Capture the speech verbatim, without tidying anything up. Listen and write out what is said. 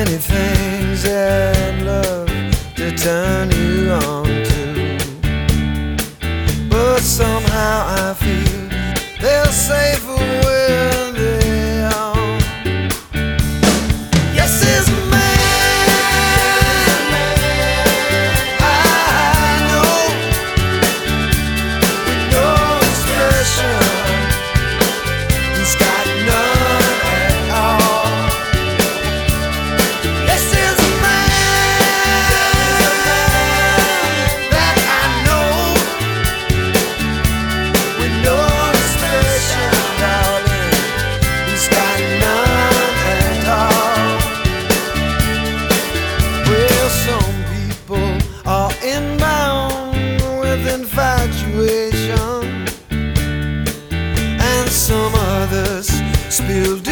many things that love to turn you on to, but somehow I feel they're safer where they are. Yes, it's a man I know with no expression. He's got none at all. Yes, it's a man that I know with no expression, darling. He's got none at all. Well, some people are inbound with infatuation, and some others spill